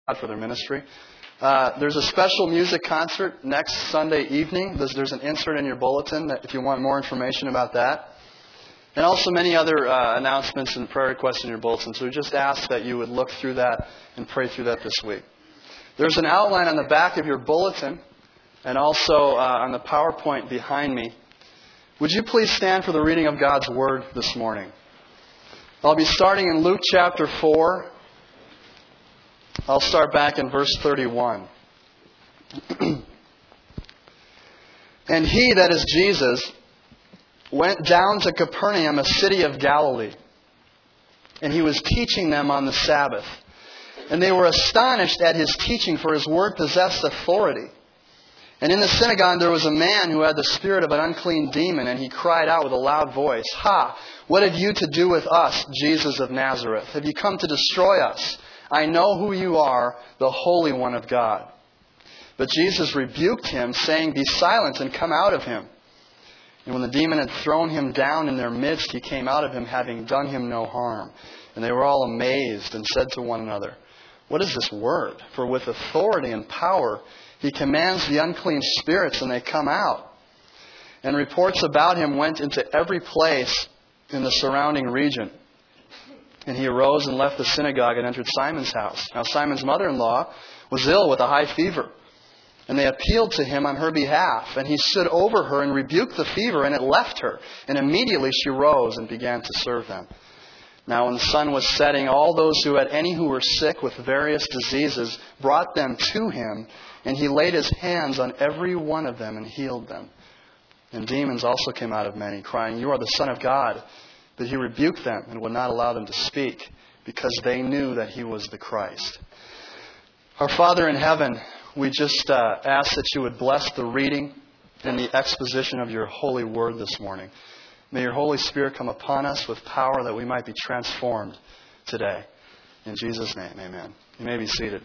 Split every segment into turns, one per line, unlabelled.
for their ministry. There's a special music concert next Sunday evening. There's an insert in your bulletin that if you want more information about that. And also many other announcements and prayer requests in your bulletin. So we just ask that you would look through that and pray through that this week. There's an outline on the back of your bulletin and also on the PowerPoint behind me. Would you please stand for the reading of God's Word this morning? I'll be starting in Luke chapter 4. I'll start back in verse 31. And he, that is Jesus, went down to Capernaum, a city of Galilee. And he was teaching them on the Sabbath. And they were astonished at his teaching, for his word possessed authority. And in the synagogue there was a man who had the spirit of an unclean demon, and he cried out with a loud voice, "Ha! What have you to do with us, Jesus of Nazareth? Have you come to destroy us? I know who you are, the Holy One of God." But Jesus rebuked him, saying, "Be silent and come out of him." And when the demon had thrown him down in their midst, he came out of him, having done him no harm. And they were all amazed and said to one another, "What is this word? For with authority and power he commands the unclean spirits, and they come out." And reports about him went into every place in the surrounding region. And he arose and left the synagogue and entered Simon's house. Now Simon's mother-in-law was ill with a high fever. And they appealed to him on her behalf. And he stood over her and rebuked the fever, and it left her. And immediately she rose and began to serve them. Now when the sun was setting, all those who had any who were sick with various diseases brought them to him. And he laid his hands on every one of them and healed them. And demons also came out of many, crying, "You are the Son of God." But he rebuked them and would not allow them to speak, because they knew that he was the Christ. Our Father in heaven, we just ask that you would bless the reading and the exposition of your holy word this morning. May your Holy Spirit come upon us with power that we might be transformed today. In Jesus' name, amen. You may be seated.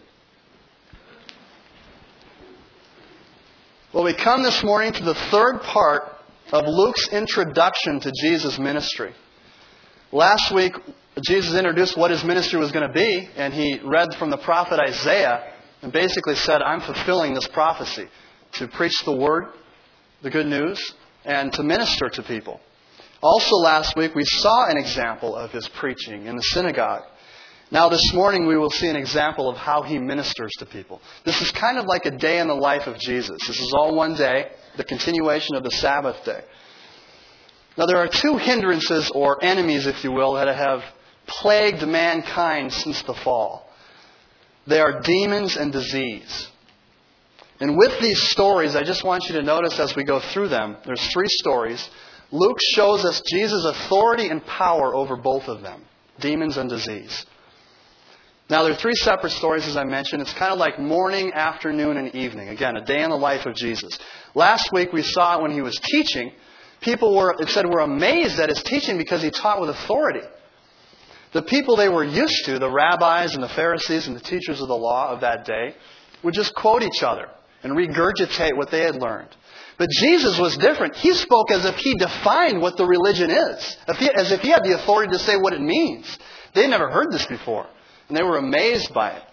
Well, we come this morning to the third part of Luke's introduction to Jesus' ministry. Last week, Jesus introduced what his ministry was going to be, and he read from the prophet Isaiah and basically said, "I'm fulfilling this prophecy to preach the word, the good news, and to minister to people." Also last week, we saw an example of his preaching in the synagogue. Now this morning, we will see an example of how he ministers to people. This is kind of like a day in the life of Jesus. This is all one day, the continuation of the Sabbath day. Now there are two hindrances, or enemies, if you will, that have plagued mankind since the fall. They are demons and disease. And with these stories, I just want you to notice as we go through them, there's three stories. Luke shows us Jesus' authority and power over both of them, demons and disease. Now, there are three separate stories, as I mentioned. It's kind of like morning, afternoon, and evening. Again, a day in the life of Jesus. Last week, we saw when he was teaching, people were amazed at his teaching because he taught with authority. The people they were used to, the rabbis and the Pharisees and the teachers of the law of that day, would just quote each other and regurgitate what they had learned. But Jesus was different. He spoke as if he defined what the religion is, as if he had the authority to say what it means. They never heard this before. And they were amazed by it.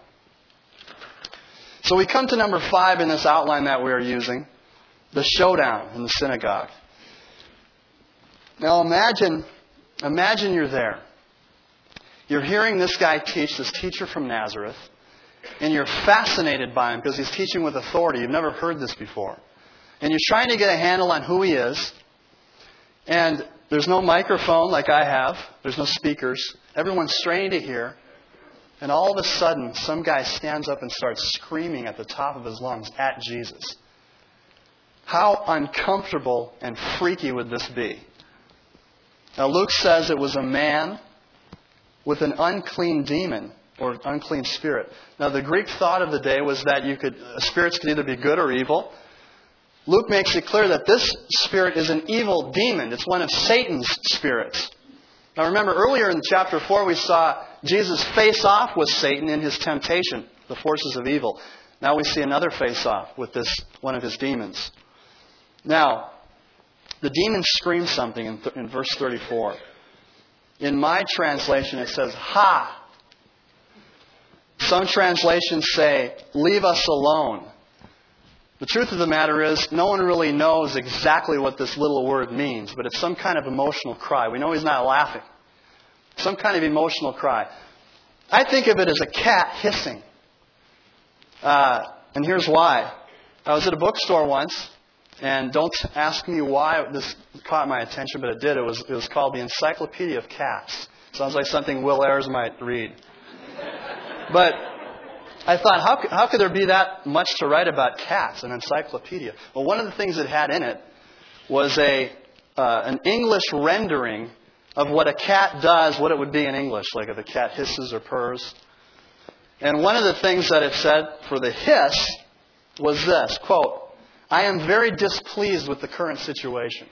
So we come to number 5 in this outline that we are using. The showdown in the synagogue. Now imagine you're there. You're hearing this guy teach, this teacher from Nazareth. And you're fascinated by him because he's teaching with authority. You've never heard this before. And you're trying to get a handle on who he is. And there's no microphone like I have. There's no speakers. Everyone's straining to hear. And all of a sudden, some guy stands up and starts screaming at the top of his lungs at Jesus. How uncomfortable and freaky would this be? Now, Luke says it was a man with an unclean demon or unclean spirit. Now, the Greek thought of the day was that spirits could either be good or evil. Luke makes it clear that this spirit is an evil demon. It's one of Satan's spirits. Now remember, earlier in chapter 4, we saw Jesus face off with Satan in his temptation, the forces of evil. Now we see another face off with this one of his demons. Now, the demon screams something in verse 34. In my translation, it says, "Ha!" Some translations say, leave us alone. The truth of the matter is, no one really knows exactly what this little word means, but it's some kind of emotional cry. We know he's not laughing. Some kind of emotional cry. I think of it as a cat hissing. And here's why. I was at a bookstore once, and don't ask me why this caught my attention, but it did. It was called the Encyclopedia of Cats. Sounds like something Will Ayers might read. But I thought, how could there be that much to write about cats, an encyclopedia? Well, one of the things it had in it was an English rendering of what a cat does, what it would be in English, like if a cat hisses or purrs. And one of the things that it said for the hiss was this, quote, I am very displeased with the current situation.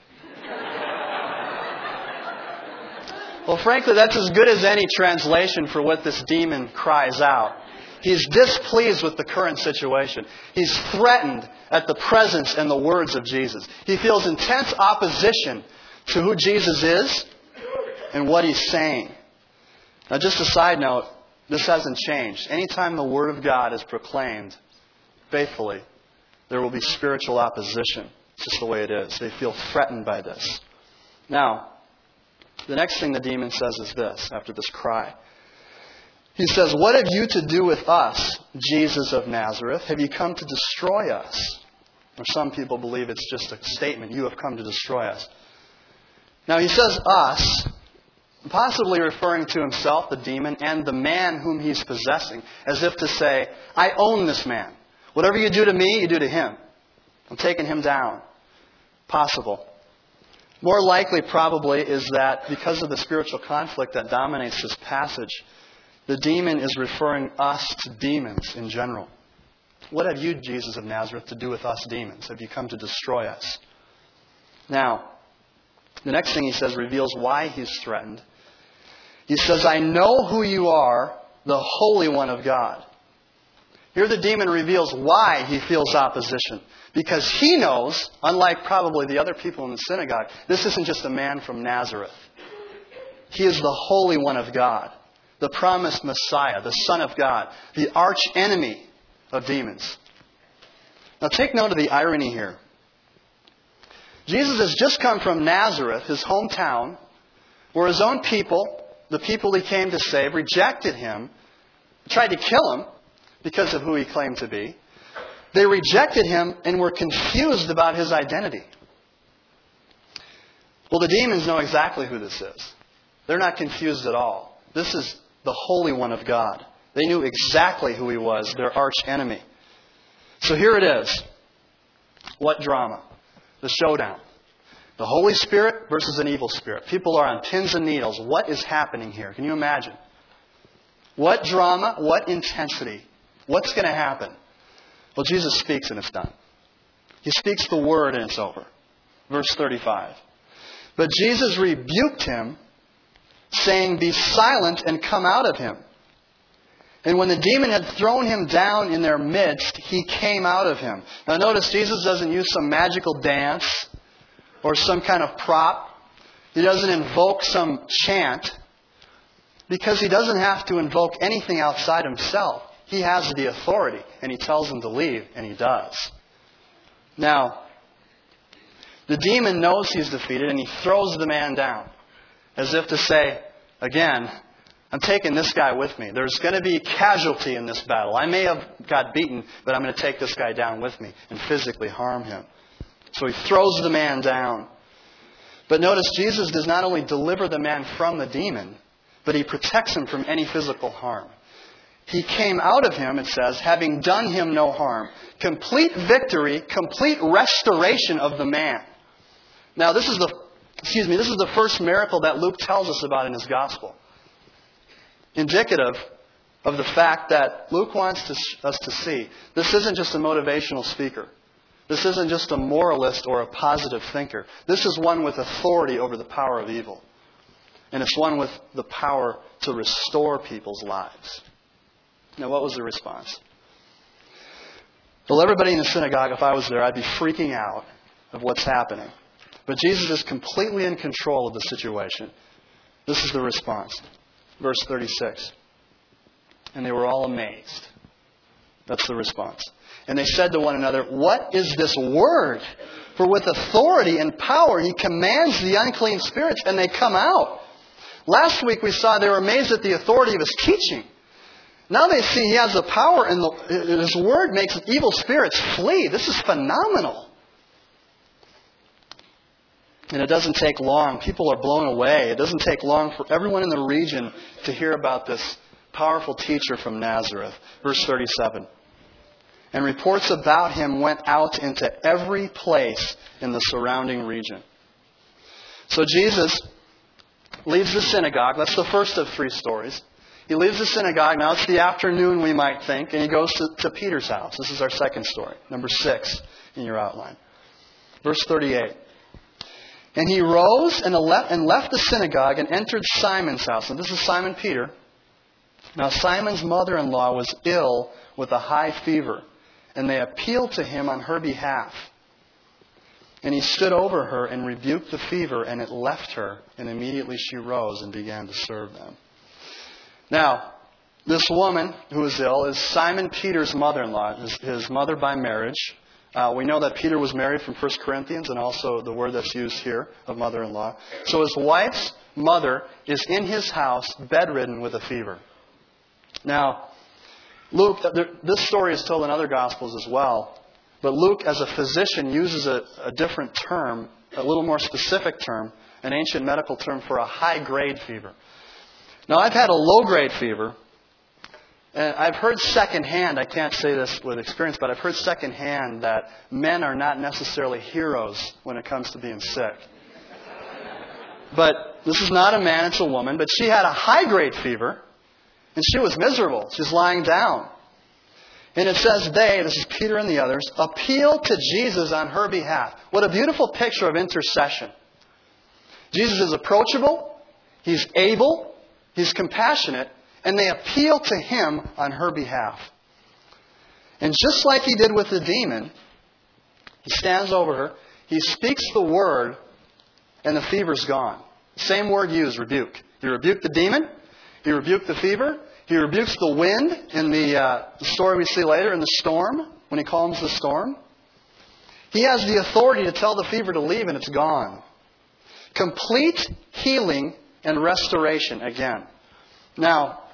Well, frankly, that's as good as any translation for what this demon cries out. He's displeased with the current situation. He's threatened at the presence and the words of Jesus. He feels intense opposition to who Jesus is and what He's saying. Now, just a side note, this hasn't changed. Anytime the Word of God is proclaimed faithfully, there will be spiritual opposition. It's just the way it is. They feel threatened by this. Now, the next thing the demon says is this, after this cry. He says, what have you to do with us, Jesus of Nazareth? Have you come to destroy us? Or some people believe it's just a statement, you have come to destroy us. Now he says us, possibly referring to himself, the demon, and the man whom he's possessing, as if to say, I own this man. Whatever you do to me, you do to him. I'm taking him down. Possible. More likely, probably, is that because of the spiritual conflict that dominates this passage, the demon is referring us to demons in general. What have you, Jesus of Nazareth, to do with us demons? Have you come to destroy us? Now, the next thing he says reveals why he's threatened. He says, I know who you are, the Holy One of God. Here the demon reveals why he feels opposition. Because he knows, unlike probably the other people in the synagogue, this isn't just a man from Nazareth. He is the Holy One of God, the promised Messiah, the Son of God, the arch enemy of demons. Now take note of the irony here. Jesus has just come from Nazareth, his hometown, where his own people, the people he came to save, rejected him, tried to kill him because of who he claimed to be. They rejected him and were confused about his identity. Well, the demons know exactly who this is. They're not confused at all. This is the Holy One of God. They knew exactly who he was, their arch enemy. So here it is. What drama? The showdown. The Holy Spirit versus an evil spirit. People are on pins and needles. What is happening here? Can you imagine? What drama? What intensity? What's going to happen? Well, Jesus speaks and it's done. He speaks the word and it's over. Verse 35. But Jesus rebuked him, saying, be silent and come out of him. And when the demon had thrown him down in their midst, he came out of him. Now notice, Jesus doesn't use some magical dance or some kind of prop. He doesn't invoke some chant because he doesn't have to invoke anything outside himself. He has the authority, and he tells him to leave, and he does. Now, the demon knows he's defeated, and he throws the man down, as if to say, again, I'm taking this guy with me. There's going to be casualty in this battle. I may have got beaten, but I'm going to take this guy down with me and physically harm him. So he throws the man down. But notice, Jesus does not only deliver the man from the demon, but he protects him from any physical harm. He came out of him, it says, having done him no harm. Complete victory, complete restoration of the man. Now, this is the first miracle that Luke tells us about in his gospel. Indicative of the fact that Luke wants us to see this isn't just a motivational speaker. This isn't just a moralist or a positive thinker. This is one with authority over the power of evil. And it's one with the power to restore people's lives. Now, what was the response? Well, everybody in the synagogue, if I was there, I'd be freaking out of what's happening. But Jesus is completely in control of the situation. This is the response. Verse 36. And they were all amazed. That's the response. And they said to one another, "What is this word? For with authority and power he commands the unclean spirits, and they come out." Last week we saw they were amazed at the authority of his teaching. Now they see he has the power, and his word makes evil spirits flee. This is phenomenal. And it doesn't take long. People are blown away. It doesn't take long for everyone in the region to hear about this powerful teacher from Nazareth. Verse 37. And reports about him went out into every place in the surrounding region. So Jesus leaves the synagogue. That's the first of three stories. He leaves the synagogue. Now it's the afternoon, we might think, and he goes to Peter's house. This is our second story, number 6 in your outline. Verse 38. And he rose and left the synagogue and entered Simon's house. And this is Simon Peter. Now Simon's mother-in-law was ill with a high fever, and they appealed to him on her behalf. And he stood over her and rebuked the fever, and it left her, and immediately she rose and began to serve them. Now, this woman who was ill is Simon Peter's mother-in-law, his mother by marriage. We know that Peter was married from 1 Corinthians, and also the word that's used here of mother-in-law. So his wife's mother is in his house, bedridden with a fever. Now, Luke, this story is told in other Gospels as well, but Luke, as a physician, uses a different term, a little more specific term, an ancient medical term for a high-grade fever. Now, I've had a low-grade fever, and I've heard secondhand, I can't say this with experience, but I've heard secondhand that men are not necessarily heroes when it comes to being sick. But this is not a man, it's a woman, but she had a high-grade fever, and she was miserable. She's lying down. And it says this is Peter and the others, appealed to Jesus on her behalf. What a beautiful picture of intercession. Jesus is approachable, he's able, he's compassionate, and they appeal to him on her behalf. And just like he did with the demon, he stands over her, he speaks the word, and the fever's gone. Same word used, rebuke. He rebuked the demon, he rebuked the fever, he rebukes the wind in the story we see later, in the storm, when he calms the storm. He has the authority to tell the fever to leave, and it's gone. Complete healing and restoration again. Now,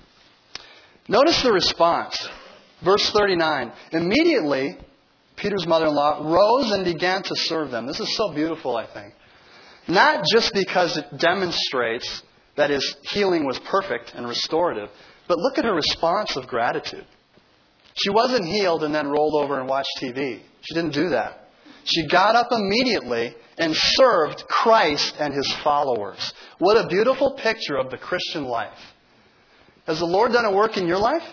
notice the response. Verse 39. Immediately, Peter's mother-in-law rose and began to serve them. This is so beautiful, I think. Not just because it demonstrates that his healing was perfect and restorative, but look at her response of gratitude. She wasn't healed and then rolled over and watched TV. She didn't do that. She got up immediately and served Christ and his followers. What a beautiful picture of the Christian life. Has the Lord done a work in your life?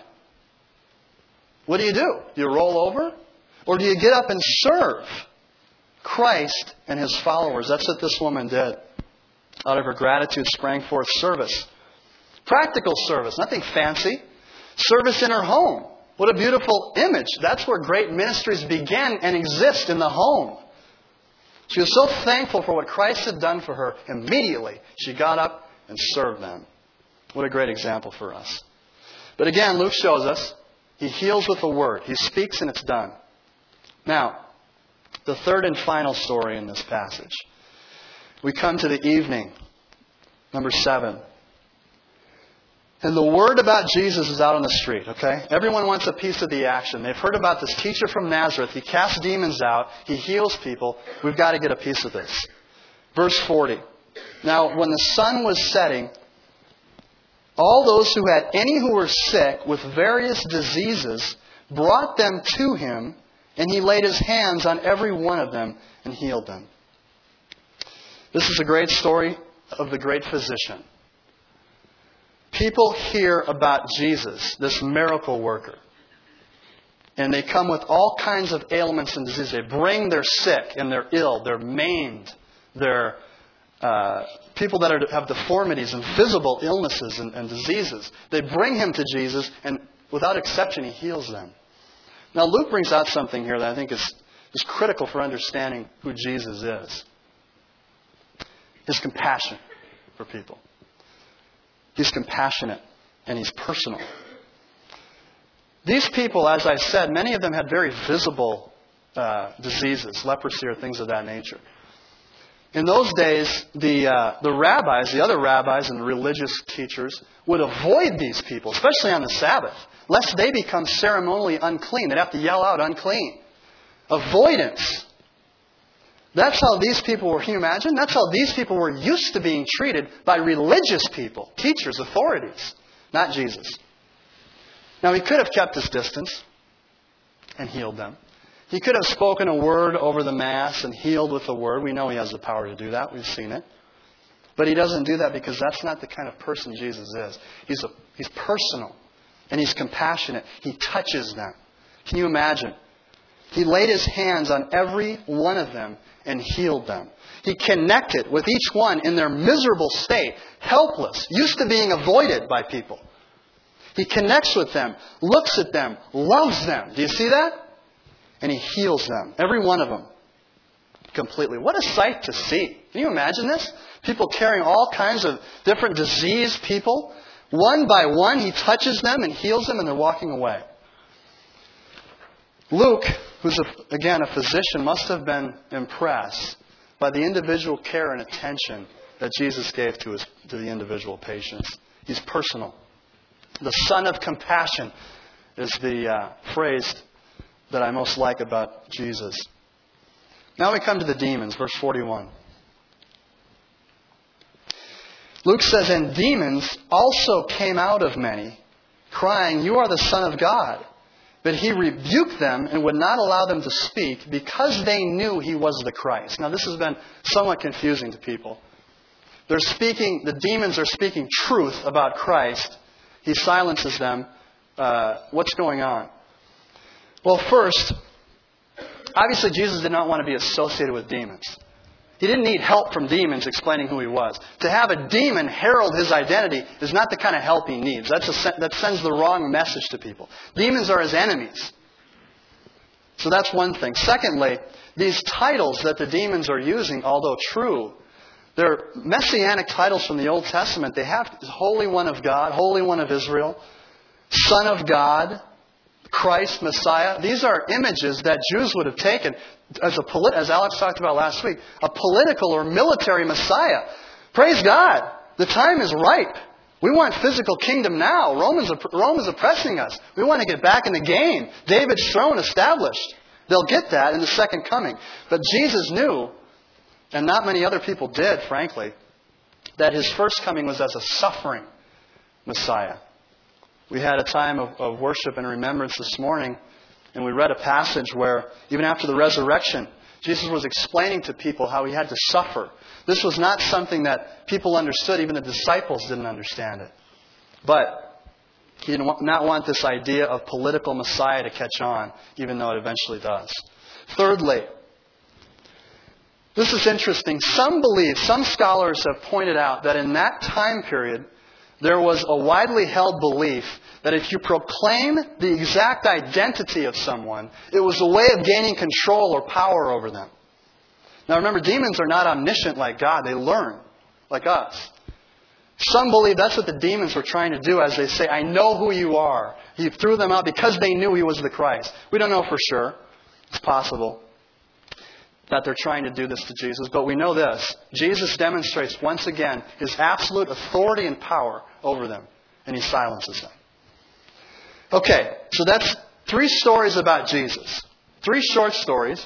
What do? Do you roll over? Or do you get up and serve Christ and his followers? That's what this woman did. Out of her gratitude sprang forth service. Practical service, nothing fancy. Service in her home. What a beautiful image. That's where great ministries begin and exist, in the home. She was so thankful for what Christ had done for her. Immediately, she got up and served them. What a great example for us. But again, Luke shows us he heals with the word. He speaks and it's done. Now, the third and final story in this passage. We come to the evening, number 7. And the word about Jesus is out on the street, okay? Everyone wants a piece of the action. They've heard about this teacher from Nazareth. He casts demons out. He heals people. We've got to get a piece of this. Verse 40. Now, when the sun was setting, all those who had any who were sick with various diseases brought them to him, and he laid his hands on every one of them and healed them. This is a great story of the great physician. People hear about Jesus, this miracle worker. And they come with all kinds of ailments and diseases. They bring their sick and they're ill, they're maimed, they're people that have deformities and visible illnesses and diseases. They bring him to Jesus, and without exception, he heals them. Now, Luke brings out something here that I think is critical for understanding who Jesus is. His compassion for people. He's compassionate and he's personal. These people, as I said, many of them had very visible diseases, leprosy or things of that nature. In those days, the rabbis, the other rabbis and the religious teachers would avoid these people, especially on the Sabbath, lest they become ceremonially unclean. They'd have to yell out, unclean. Avoidance. That's how these people were, can you imagine? That's how these people were used to being treated by religious people, teachers, authorities, not Jesus. Now, he could have kept his distance and healed them. He could have spoken a word over the Mass and healed with a word. We know he has the power to do that. We've seen it. But he doesn't do that because that's not the kind of person Jesus is. He's personal and he's compassionate. He touches them. Can you imagine? He laid his hands on every one of them and healed them. He connected with each one in their miserable state, helpless, used to being avoided by people. He connects with them, looks at them, loves them. Do you see that? And he heals them, every one of them, completely. What a sight to see. Can you imagine this? People carrying all kinds of different diseased people. One by one, he touches them and heals them, and they're walking away. Luke, who's again a physician, must have been impressed by the individual care and attention that Jesus gave to the individual patients. He's personal. The Son of Compassion is the phrase that I most like about Jesus. Now we come to the demons, verse 41. Luke says, "And demons also came out of many, crying, 'You are the Son of God.' But he rebuked them and would not allow them to speak because they knew he was the Christ." Now this has been somewhat confusing to people. The demons are speaking truth about Christ. He silences them. What's going on? Well, first, obviously Jesus did not want to be associated with demons. He didn't need help from demons explaining who he was. To have a demon herald his identity is not the kind of help he needs. That sends the wrong message to people. Demons are his enemies. So that's one thing. Secondly, these titles that the demons are using, although true, they're messianic titles from the Old Testament. They have Holy One of God, Holy One of Israel, Son of God, Christ, Messiah. These are images that Jews would have taken as Alex talked about last week, a political or military Messiah. Praise God. The time is ripe. We want physical kingdom now. Rome is oppressing us. We want to get back in the game. David's throne established. They'll get that in the second coming. But Jesus knew, and not many other people did, frankly, that his first coming was as a suffering Messiah. We had a time of worship and remembrance this morning, and we read a passage where, even after the resurrection, Jesus was explaining to people how he had to suffer. This was not something that people understood. Even the disciples didn't understand it. But he did not want this idea of political Messiah to catch on, even though it eventually does. Thirdly, this is interesting. Some scholars have pointed out that in that time period, there was a widely held belief that if you proclaim the exact identity of someone, it was a way of gaining control or power over them. Now remember, demons are not omniscient like God. They learn like us. Some believe that's what the demons were trying to do as they say, "I know who you are." He threw them out because they knew he was the Christ. We don't know for sure. It's possible that they're trying to do this to Jesus. But we know this. Jesus demonstrates once again his absolute authority and power over them. And he silences them. Okay, so that's 3 stories about Jesus. 3 short stories.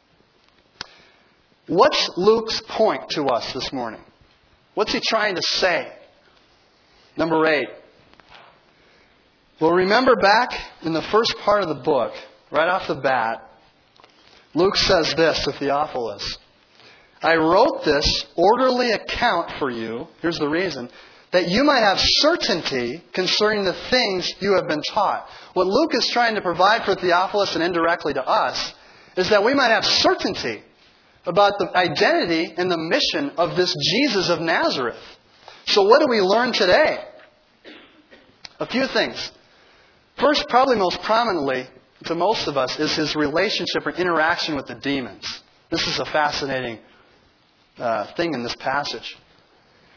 What's Luke's point to us this morning? What's he trying to say? Number 8. Well, remember back in the first part of the book, right off the bat, Luke says this to Theophilus. "I wrote this orderly account for you," here's the reason, "that you might have certainty concerning the things you have been taught." What Luke is trying to provide for Theophilus and indirectly to us is that we might have certainty about the identity and the mission of this Jesus of Nazareth. So what do we learn today? A few things. First, probably most prominently to most of us, is his relationship or interaction with the demons. This is a fascinating thing in this passage.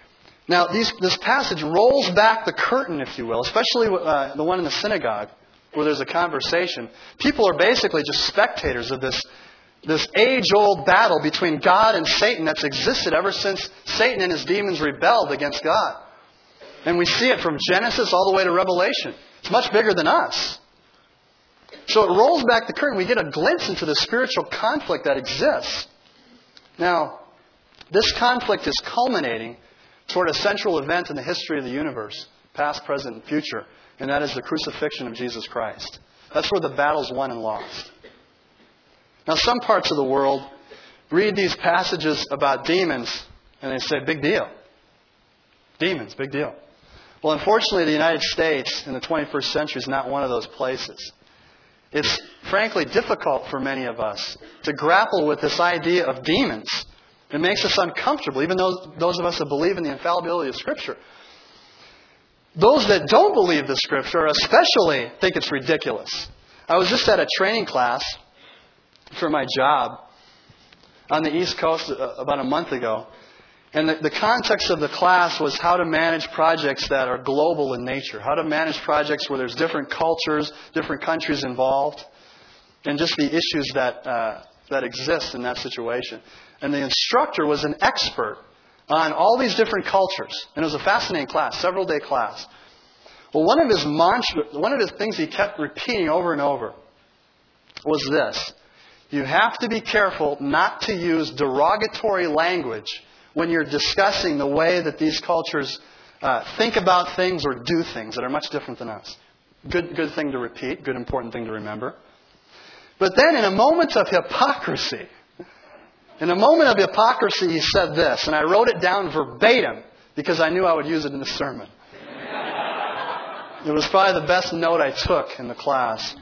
Now, this passage rolls back the curtain, if you will, especially the one in the synagogue, where there's a conversation, people are basically just spectators of this age-old battle between God and Satan that's existed ever since Satan and his demons rebelled against God. And we see it from Genesis all the way to Revelation. It's much bigger than us. So it rolls back the curtain. We get a glimpse into the spiritual conflict that exists. Now, this conflict is culminating toward a central event in the history of the universe, past, present, and future, and that is the crucifixion of Jesus Christ. That's where the battle's won and lost. Now, some parts of the world read these passages about demons, and they say, big deal. Demons, big deal. Well, unfortunately, the United States in the 21st century is not one of those places. It's frankly difficult for many of us to grapple with this idea of demons. It makes us uncomfortable, even those of us that believe in the infallibility of Scripture. Those that don't believe the Scripture especially think it's ridiculous. I was just at a training class for my job on the East Coast about a month ago. And the context of the class was how to manage projects that are global in nature. How to manage projects where there's different cultures, different countries involved. And just the issues that exist in that situation. And the instructor was an expert on all these different cultures. And it was a fascinating class, several-day class. Well, one of his things he kept repeating over and over was this. You have to be careful not to use derogatory language when you're discussing the way that these cultures think about things or do things that are much different than us. Good thing to repeat, good important thing to remember. But then in a moment of hypocrisy, he said this, and I wrote it down verbatim because I knew I would use it in the sermon. It was probably the best note I took in the class.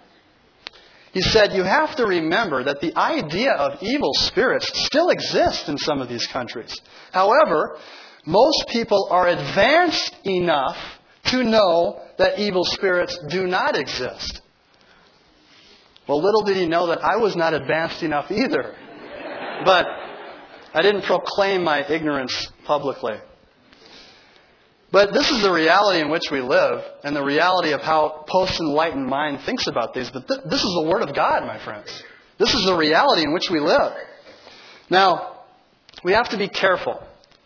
He said, you have to remember that the idea of evil spirits still exists in some of these countries. However, most people are advanced enough to know that evil spirits do not exist. Well, little did he know that I was not advanced enough either. But I didn't proclaim my ignorance publicly. But this is the reality in which we live, and the reality of how post-enlightened mind thinks about these. But this is the Word of God, my friends. This is the reality in which we live. Now, we have to be careful.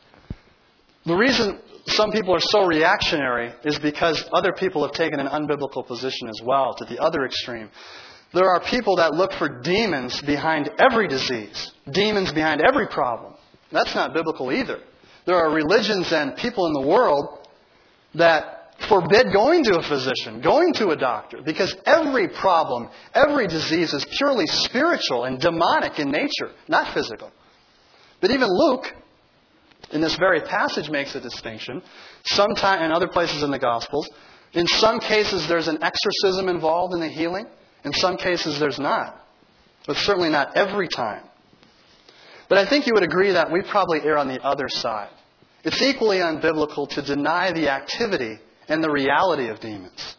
The reason some people are so reactionary is because other people have taken an unbiblical position as well, to the other extreme. There are people that look for demons behind every disease, demons behind every problem. That's not biblical either. There are religions and people in the world that forbid going to a physician, going to a doctor, because every problem, every disease is purely spiritual and demonic in nature, not physical. But even Luke, in this very passage, makes a distinction. Sometimes, in other places in the Gospels, in some cases there's an exorcism involved in the healing. In some cases there's not. But certainly not every time. But I think you would agree that we probably err on the other side. It's equally unbiblical to deny the activity and the reality of demons.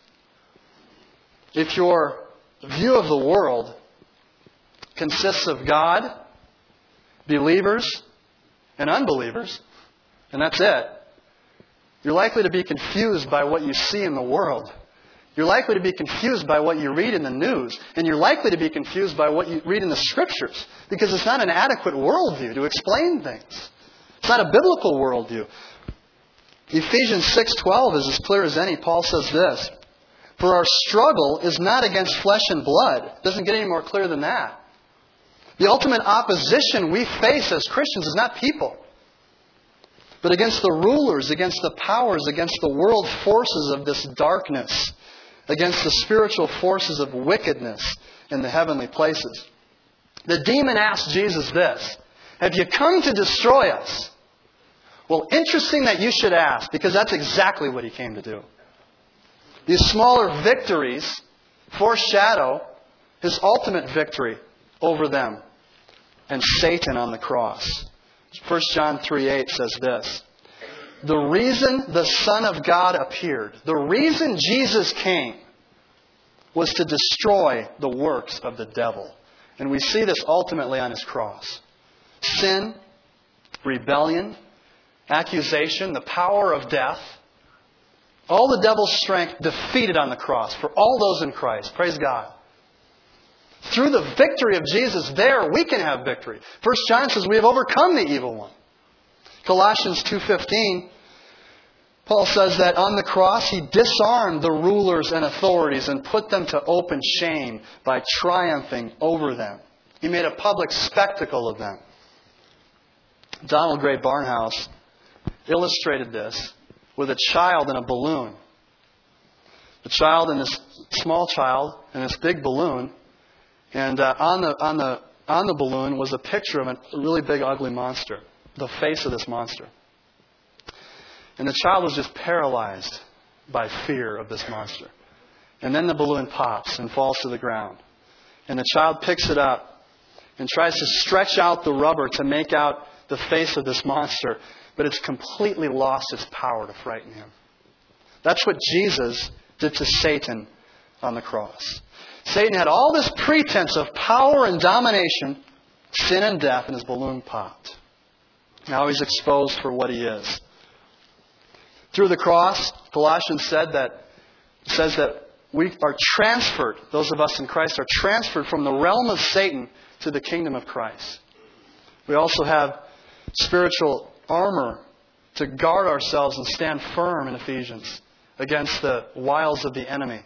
If your view of the world consists of God, believers, and unbelievers, and that's it, you're likely to be confused by what you see in the world. You're likely to be confused by what you read in the news. And you're likely to be confused by what you read in the Scriptures. Because it's not an adequate worldview to explain things. It's not a biblical worldview. Ephesians 6:12 is as clear as any. Paul says this, for our struggle is not against flesh and blood. It doesn't get any more clear than that. The ultimate opposition we face as Christians is not people, but against the rulers, against the powers, against the world forces of this darkness, against the spiritual forces of wickedness in the heavenly places. The demon asked Jesus this, have you come to destroy us? Well, interesting that you should ask, because that's exactly what he came to do. These smaller victories foreshadow his ultimate victory over them and Satan on the cross. 1 John 3:8 says this, the reason the Son of God appeared, the reason Jesus came, was to destroy the works of the devil. And we see this ultimately on his cross. Sin, rebellion, accusation, the power of death, All the devil's strength defeated on the cross for all those in Christ. Praise God. Through the victory of Jesus there, we can have victory. 1 John says we have overcome the evil one. Colossians 2:15, Paul says that on the cross He disarmed the rulers and authorities and put them to open shame by triumphing over them. He made a public spectacle of them. Donald Gray Barnhouse illustrated this with a child in a balloon. The child and this small child and this big balloon. And on the balloon was a picture of a really big, ugly monster. The face of this monster. And the child was just paralyzed by fear of this monster. And then the balloon pops and falls to the ground. And the child picks it up and tries to stretch out the rubber to make out the face of this monster. But it's completely lost its power to frighten him. That's what Jesus did to Satan on the cross. Satan had all this pretense of power and domination, sin and death, and his balloon popped. Now he's exposed for what he is. Through the cross, Colossians says that we are transferred, those of us in Christ are transferred from the realm of Satan to the kingdom of Christ. We also have spiritual armor to guard ourselves and stand firm in Ephesians against the wiles of the enemy.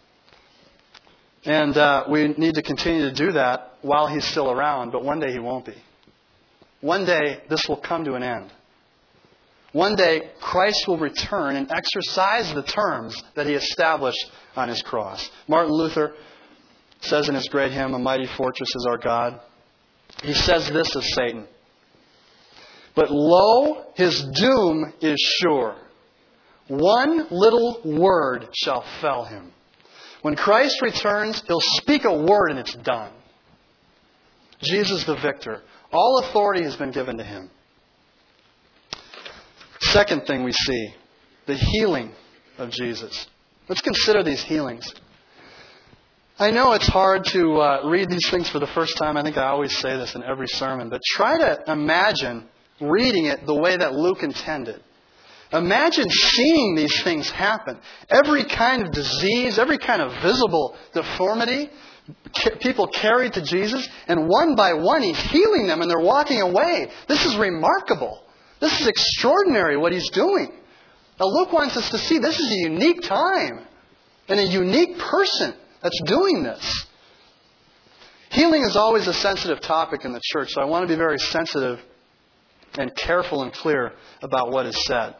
And we need to continue to do that while He's still around, but one day He won't be. One day this will come to an end. One day Christ will return and exercise the terms that He established on His cross. Martin Luther says in his great hymn, "A Mighty Fortress is Our God," he says this of Satan: "But lo, his doom is sure. One little word shall fell him. When Christ returns, He'll speak a word and it's done." Jesus the victor. All authority has been given to Him. Second thing we see, the healing of Jesus. Let's consider these healings. I know it's hard to read these things for the first time. I think I always say this in every sermon. But try to imagine reading it the way that Luke intended. Imagine seeing these things happen. Every kind of disease, every kind of visible deformity, people carried to Jesus, and one by one He's healing them and they're walking away. This is remarkable. This is extraordinary what He's doing. Now Luke wants us to see this is a unique time and a unique person that's doing this. Healing is always a sensitive topic in the church, so I want to be very sensitive and careful and clear about what is said.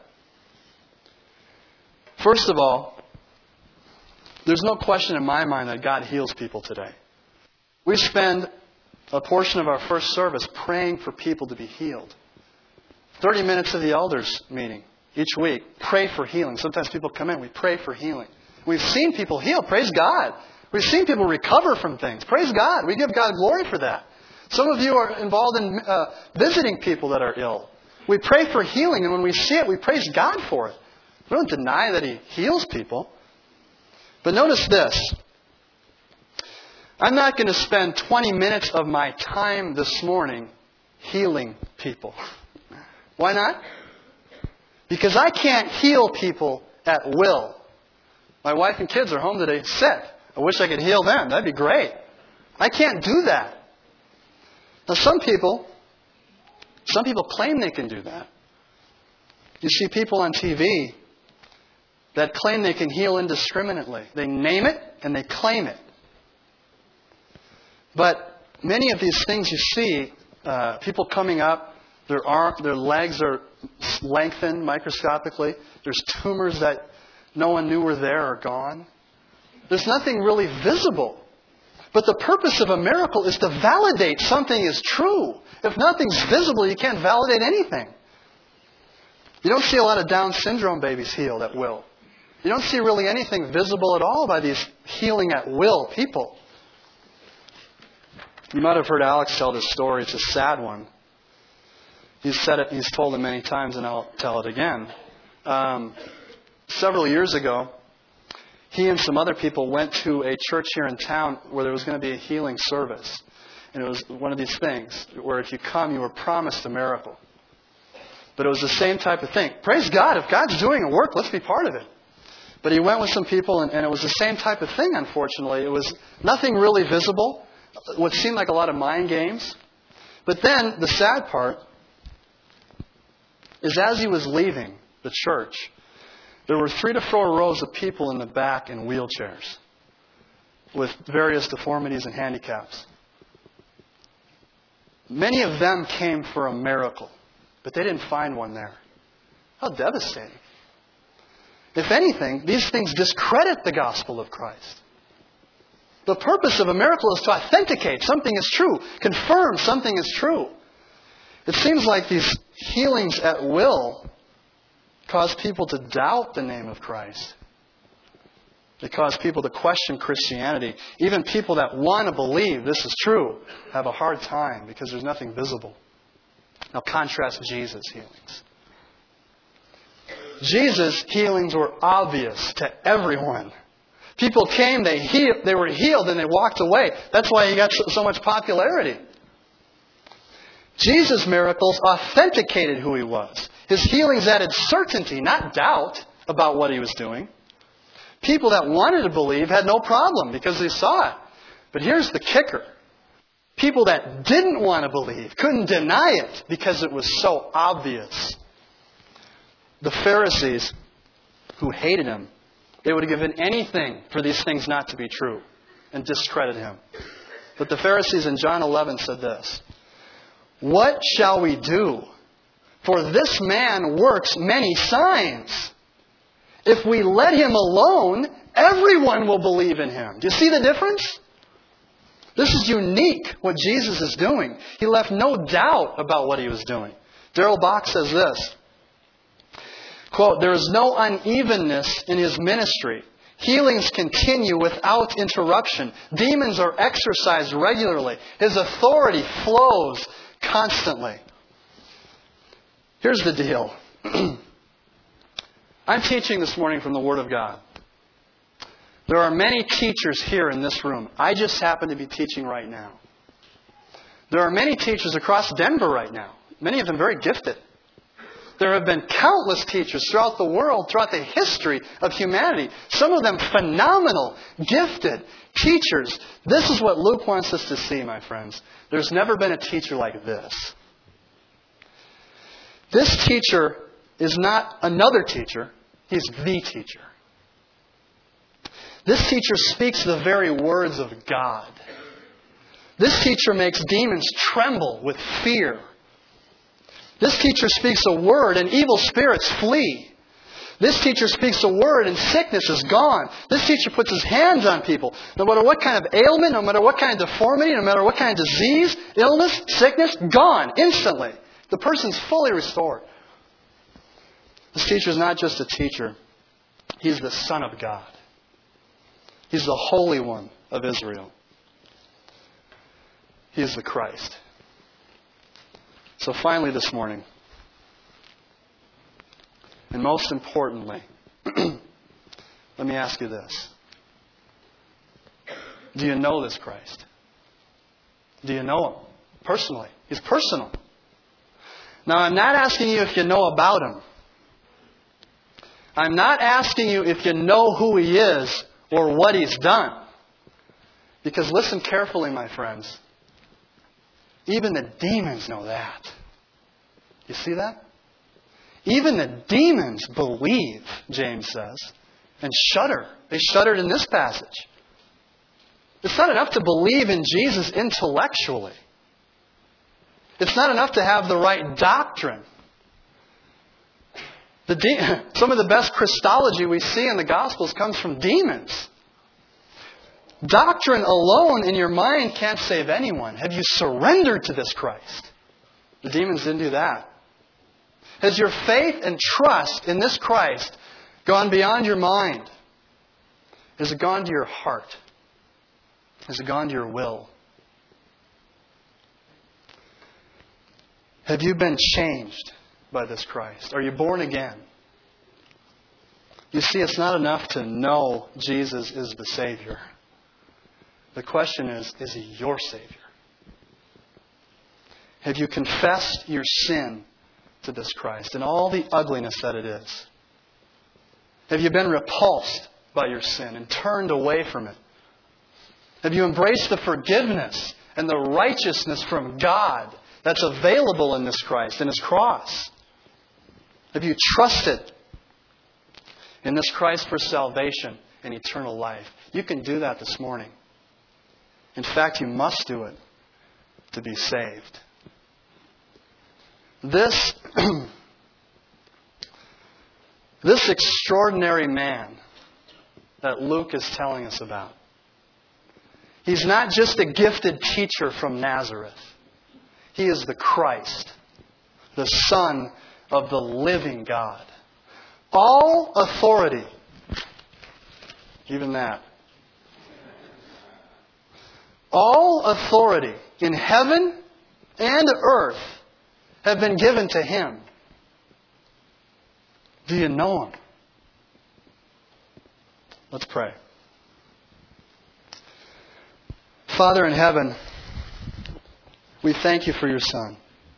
First of all, there's no question in my mind that God heals people today. We spend a portion of our first service praying for people to be healed. 30 minutes of the elders meeting each week. Pray for healing. Sometimes people come in, we pray for healing. We've seen people healed. Praise God. We've seen people recover from things. Praise God. We give God glory for that. Some of you are involved in visiting people that are ill. We pray for healing, and when we see it, we praise God for it. We don't deny that He heals people. But notice this. I'm not going to spend 20 minutes of my time this morning healing people. Why not? Because I can't heal people at will. My wife and kids are home today sick. I wish I could heal them. That'd be great. I can't do that. Now some people claim they can do that. You see people on TV that claim they can heal indiscriminately. They name it and they claim it. But many of these things you see, people coming up, their legs are lengthened microscopically. There's tumors that no one knew were there are gone. There's nothing really visible. But the purpose of a miracle is to validate something is true. If nothing's visible, you can't validate anything. You don't see a lot of Down syndrome babies healed at will. You don't see really anything visible at all by these healing at will people. You might have heard Alex tell this story. It's a sad one. He's said it, he's told it many times, and I'll tell it again. Several years ago, he and some other people went to a church here in town where there was going to be a healing service. And it was one of these things where if you come, you were promised a miracle. But it was the same type of thing. Praise God. If God's doing a work, let's be part of it. But he went with some people, and it was the same type of thing, unfortunately. It was nothing really visible, what seemed like a lot of mind games. But then, the sad part is as he was leaving the church, there were 3 to 4 rows of people in the back in wheelchairs with various deformities and handicaps. Many of them came for a miracle, but they didn't find one there. How devastating. If anything, these things discredit the gospel of Christ. The purpose of a miracle is to authenticate something is true, confirm something is true. It seems like these healings at will cause people to doubt the name of Christ. They cause people to question Christianity. Even people that want to believe this is true have a hard time because there's nothing visible. Now contrast Jesus' healings. Jesus' healings were obvious to everyone. People came, they were healed, and they walked away. That's why he got so much popularity. Jesus' miracles authenticated who he was. His healings added certainty, not doubt, about what he was doing. People that wanted to believe had no problem because they saw it. But here's the kicker. People that didn't want to believe couldn't deny it because it was so obvious. The Pharisees, who hated him, they would have given anything for these things not to be true and discredit him. But the Pharisees in John 11 said this, "What shall we do? For this man works many signs. If we let him alone, everyone will believe in him." Do you see the difference? This is unique, what Jesus is doing. He left no doubt about what he was doing. Darrell Bock says this, quote, "There is no unevenness in his ministry. Healings continue without interruption. Demons are exorcised regularly. His authority flows constantly." Here's the deal. I'm teaching this morning from the Word of God. There are many teachers here in this room. I just happen to be teaching right now. There are many teachers across Denver right now. Many of them very gifted. There have been countless teachers throughout the world, throughout the history of humanity. Some of them phenomenal, gifted teachers. This is what Luke wants us to see, my friends. There's never been a teacher like this. This teacher is not another teacher. He's the teacher. This teacher speaks the very words of God. This teacher makes demons tremble with fear. This teacher speaks a word and evil spirits flee. This teacher speaks a word and sickness is gone. This teacher puts his hands on people. No matter what kind of ailment, no matter what kind of deformity, no matter what kind of disease, illness, sickness, gone instantly. The person's fully restored. This teacher is not just a teacher. He's the Son of God. He's the Holy One of Israel. He is the Christ. So finally this morning, and most importantly, let me ask you this. Do you know this Christ? Do you know Him personally? He's personal. Now, I'm not asking you if you know about Him. I'm not asking you if you know who He is or what He's done. Because listen carefully, my friends. Even the demons know that. You see that? Even the demons believe, James says, and shudder. They shuddered in this passage. It's not enough to believe in Jesus intellectually. It's not enough to have the right doctrine. Some of the best Christology we see in the Gospels comes from demons. Doctrine alone in your mind can't save anyone. Have you surrendered to this Christ? The demons didn't do that. Has your faith and trust in this Christ gone beyond your mind? Has it gone to your heart? Has it gone to your will? Have you been changed by this Christ? Are you born again? You see, it's not enough to know Jesus is the Savior. The question is He your Savior? Have you confessed your sin to this Christ and all the ugliness that it is? Have you been repulsed by your sin and turned away from it? Have you embraced the forgiveness and the righteousness from God that's available in this Christ and His cross? Have you trusted in this Christ for salvation and eternal life? You can do that this morning. In fact, you must do it to be saved. This extraordinary man that Luke is telling us about, he's not just a gifted teacher from Nazareth. He is the Christ, the Son of the living God. All authority, even that, all authority in heaven and earth have been given to Him. Do you know Him? Let's pray. Father in heaven, we thank You for Your Son.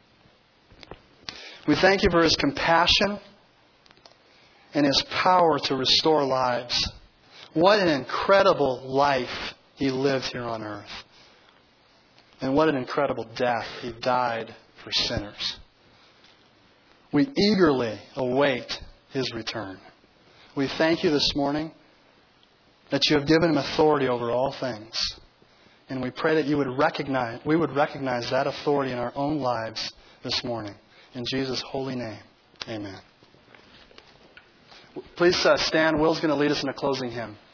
We thank You for His compassion and His power to restore lives. What an incredible life He lived here on earth. And what an incredible death. He died for sinners. We eagerly await His return. We thank You this morning that You have given Him authority over all things. And we pray that we would recognize that authority in our own lives this morning. In Jesus' holy name, amen. Please stand. Will's going to lead us in a closing hymn.